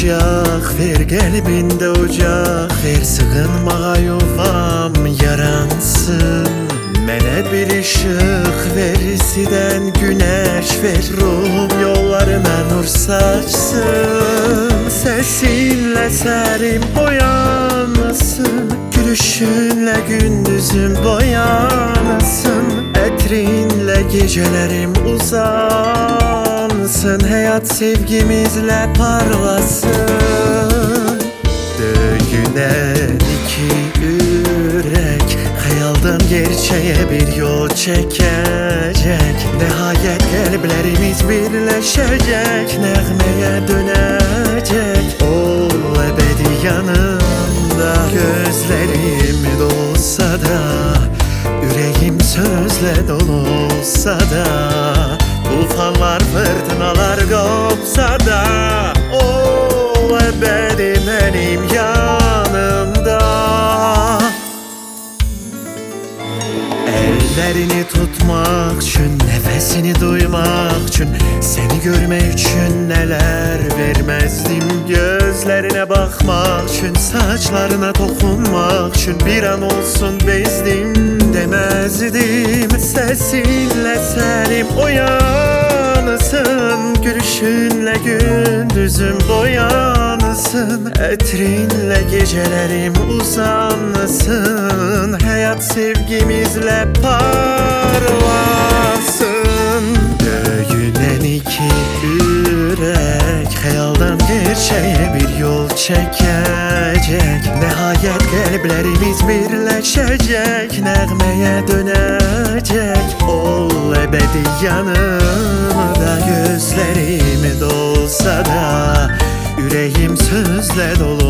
kucaq ver, qəlbində ocaq ver, sığınmağa yuvam yaransın. Mənə bir işıq ver, sidən günəş ver, ruhum yollarına nur saçsın. Səsinlə sərim boyansın, gülüşünlə gündüzüm boyansın. Ətrinlə gecələrim uzansın, həyat sevgimizlə parlasın. Döyünən iki ürək xəyaldan gerçəyə bir yol çəkəcək. Nəhayət qəlblərimiz birləşəcək, nəğməyə dönəcək. Ol əbədi yanımda, gözlərim dolsa da, ürəyim sözlə dolu olsa da, tufanlar, fırtınalar qopsa da, ol əbədi mənim yanımda. Əllərini tutmaq üçün, nəfəsini duymaq üçün, səni görmək üçün nələr verməzdim. Gözlərinə baxmaq üçün, saçlarına toxunmaq üçün, bir an olsun bezdim deməzdim. Səsinlə sərim oyansın, gülüşünlə gündüzüm boyansın. Ətrinlə gecələrim uzansın, həyat sevgimizlə parlasın. Döyünən iki ürək xəyaldan gerçəyə bir yol çəkəcək. Nəhayət qəlblərimiz birləşəcək, nəğməyə dönəcək. Ol əbədi yanımda, gözlərim dolsa da, ürəyim sözlə dolu